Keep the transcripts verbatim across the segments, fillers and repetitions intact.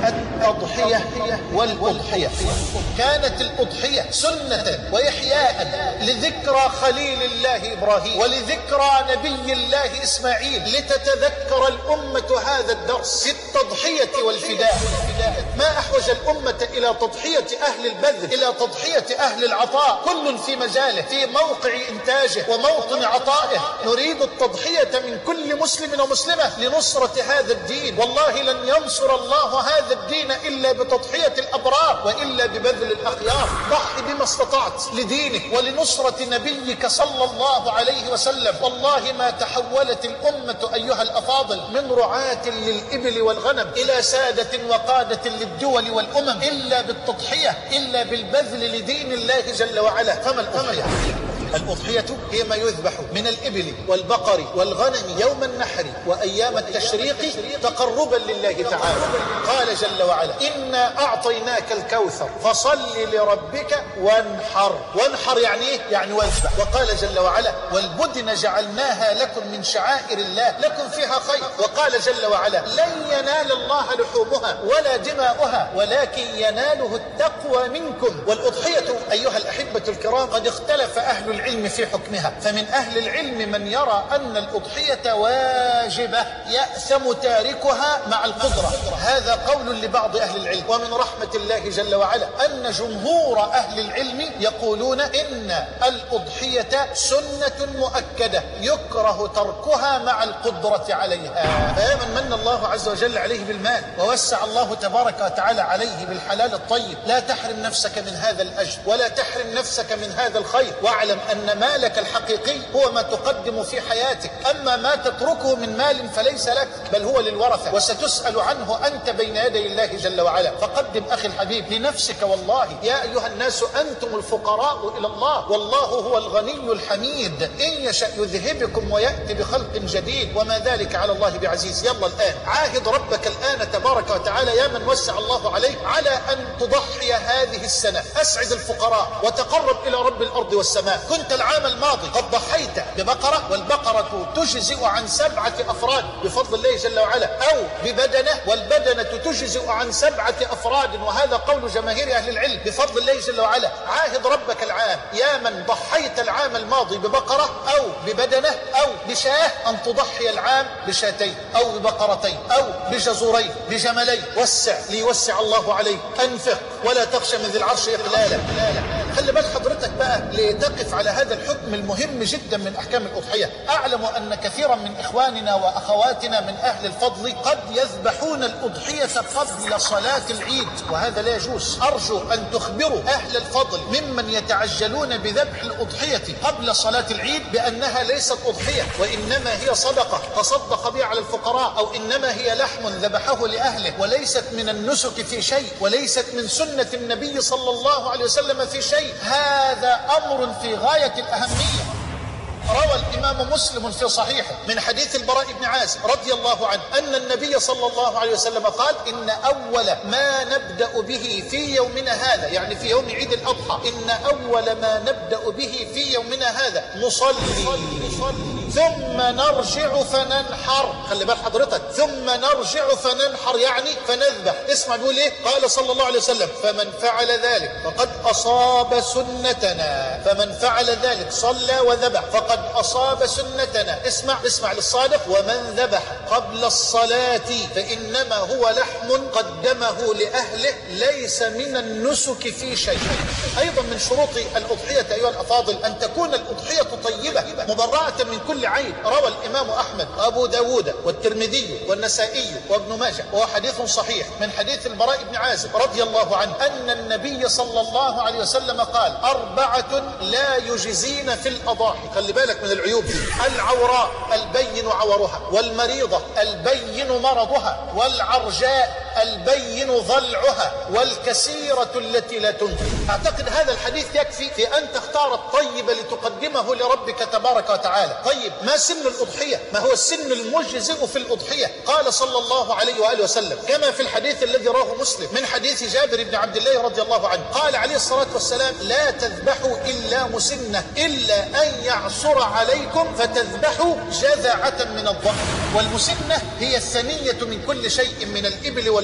الأضحية والأضحية. كانت الأضحية سنة وإحياء لذكرى خليل الله إبراهيم ولذكرى نبي الله إسماعيل، لتتذكر الأمة هذا الدرس في التضحية والفداء. ما أحوج الأمة إلى تضحية أهل البذل، إلى تضحية أهل العطاء، كل في مجاله، في موقع إنتاجه وموطن عطائه. نريد التضحية من كل مسلم ومسلمة لنصرة هذا الدين. والله لن ينصر الله هذا الدين إلا بتضحية الأبرار وإلا ببذل الأخيار. ضح بما استطعت لدينك ولنصرة نبيك صلى الله عليه وسلم. والله ما تحولت الأمة أيها الأفاضل من رعاة للإبل والغنم إلى سادة وقادة للدول والأمم إلا بالتضحية، إلا بالبذل لدين الله جل وعلا. فما الأضحية؟ الأضحية هي ما يذبح من الإبل والبقر والغنم يوم النحر وأيام التشريق تقربا لله تعالى. قال جل وعلا: إنا أعطيناك الكوثر فصل لربك وانحر. وانحر يعني إيه؟ يعني واذبح. وقال جل وعلا: والبدن جعلناها لكم من شعائر الله لكم فيها خير. وقال جل وعلا: لن ينال الله لحومها ولا دماؤها ولكن يناله التقوى منكم. والأضحية أيها الأحبة الكرام قد اختلف أهل العلم في حكمها، فمن أهل العلم من يرى أن الأضحية واجبة يأثم تاركها مع القدرة، هذا قول لبعض أهل العلم. ومن رحمة الله جل وعلا أن جمهور أهل العلم يقولون إن الأضحية سنة مؤكدة يكره تركها مع القدرة عليها. فيا من من الله عز وجل عليه بالمال ووسع الله تبارك وتعالى عليه بالحلال الطيب، لا تحرم نفسك من هذا الأجر ولا تحرم نفسك من هذا الخير، واعلم أن مالك الحقيقي هو ما تقدم في حياتك. أما ما تتركه من مال فليس لك بل هو للورثة، وستسأل عنه أنت بين يدي الله جل وعلا. فقدم أخي الحبيب لنفسك. والله يا أيها الناس أنتم الفقراء إلى الله والله هو الغني الحميد، إن يشأ يذهبكم ويأتي بخلق جديد وما ذلك على الله بعزيز. يلا الآن عاهد ربك الآن تبارك وتعالى يا من وسع الله عليك على أن تضحي هذه السنة. أسعد الفقراء وتقرب إلى رب الأرض والسماء. كنت العام الماضي قد ضحيت ببقرة، والبقرة تجزئ عن سبعة أفراد بفضل الله جل وعلا، أو ببدنة والبدنة تجزئ عن سبعة أفراد، وهذا قول جماهير أهل العلم بفضل الله جل وعلا. عاهد ربك العام يا من ضحيت العام الماضي ببقرة أو ببدنة أو بشاه أن تضحي العام بشاتين أو ببقرتين أو بجزورين بجملين. وسع ليوسع الله عليك. أنفق ولا تخشى من ذي العرش إقلالا. خلي بال حضرتك بقى لتقف على هذا الحكم المهم جدا من أحكام الأضحية. أعلم أن كثيرا من إخواننا وأخواتنا من أهل الفضل قد يذبحون الأضحية قبل صلاة العيد، وهذا لا يجوز. أرجو أن تخبروا أهل الفضل ممن يتعجلون بذبح الأضحية قبل صلاة العيد بأنها ليست أضحية وإنما هي صدقة تصدق بها على الفقراء، أو إنما هي لحم ذبحه لأهله وليست من النسك في شيء وليست من سنة النبي صلى الله عليه وسلم في شيء. هذا أمر في غاية الأهمية. روى الإمام مسلم في صحيحه من حديث البراء بن عازب رضي الله عنه أن النبي صلى الله عليه وسلم قال: إن أول ما نبدأ به في يومنا هذا، يعني في يوم عيد الأضحى، إن أول ما نبدأ به في يومنا هذا نصلي ثم نرجع فننحر. خلي بال حضرتك، ثم نرجع فننحر يعني فنذبح. اسمع بيقول ايه؟ قال صلى الله عليه وسلم: فمن فعل ذلك فقد أصاب سنتنا. فمن فعل ذلك صلى وذبح فقد أصاب سنتنا. اسمع اسمع للصادق: ومن ذبح قبل الصلاة فإنما هو لحم قدمه لأهله ليس من النسك في شيء. أيضا من شروط الأضحية أيها الأفاضل أن تكون الأضحية طيبة مبرأة من كل عيب. روى الإمام أحمد وأبو داود والترمذي والنسائي وابن ماجه وهو حديث صحيح من حديث البراء بن عازب رضي الله عنه أن النبي صلى الله عليه وسلم قال: أربعة لا يجزين في الأضاحي. خلي بالك من العيوب دي: العوراء البين عورها، والمريضة البين مرضها، والعرجاء البين ضلعها، والكسيرة التي لا تنفق. أعتقد هذا الحديث يكفي في أن تختار الطيب لتقدمه لربك تبارك وتعالى. طيب، ما سن الأضحية؟ ما هو السن المجزئ في الأضحية؟ قال صلى الله عليه وآله وسلم كما في الحديث الذي رواه مسلم من حديث جابر بن عبد الله رضي الله عنه قال عليه الصلاة والسلام: لا تذبحوا إلا مسنة إلا أن يعصر عليكم فتذبحوا جذعة من الضأن. والمسنة هي الثنية من كل شيء من الإبل والبقر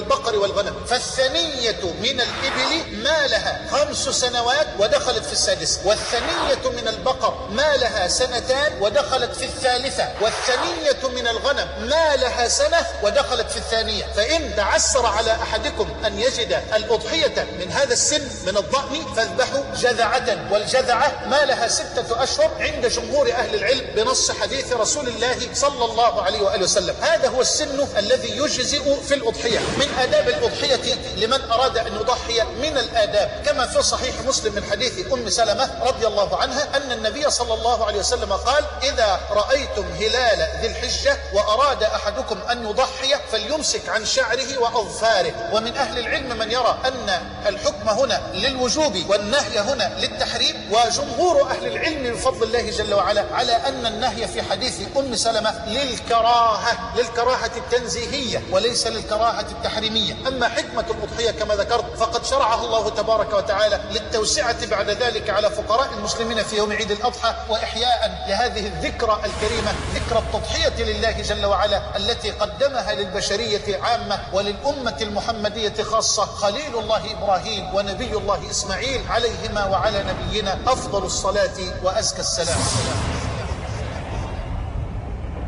والبقر والغنم. فالثنية من الإبل ما لها خمس سنوات ودخلت في السادسة، والثنية من البقر ما لها سنتان ودخلت في الثالثة، والثنية من الغنم ما لها سنة ودخلت في الثانية. فإن تعسر على أحدكم أن يجد الأضحية من هذا السن من الضأن فاذبحوا جذعة، والجذعة ما لها ستة أشهر عند جمهور أهل العلم بنص حديث رسول الله صلى الله عليه وآله وسلم. هذا هو السن الذي يجزئ في الأضحية. من آداب الأضحية لمن أراد أن يضحي من الآداب كما في صحيح مسلم من حديث أم سلمة رضي الله عنها أن النبي صلى الله عليه وسلم قال: إذا رأيتم هلال ذي الحجة وأراد أحدكم أن يضحي فليمسك عن شعره وأظفاره. ومن أهل العلم من يرى أن الحكم هنا للوجوب والنهي هنا للتحريم، وجمهور أهل العلم بفضل الله جل وعلا على أن النهي في حديث أم سلمة للكراهة، للكراهة التنزيهية وليس للكراهة التحريمية. أما حكمة الأضحية كما ذكرت فقد شرعها الله تبارك وتعالى للتوسعة بعد ذلك على فقراء المسلمين في يوم عيد الأضحى، وإحياء لهذه الذكرى الكريمة، ذكرى التضحية لله جل وعلا التي قدمها للبشرية عامة وللأمة المحمدية خاصة خليل الله إبراهيم ونبي الله إسماعيل عليهما وعلى نبينا أفضل الصلاة وأزكى السلام.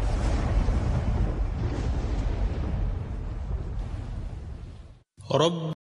رب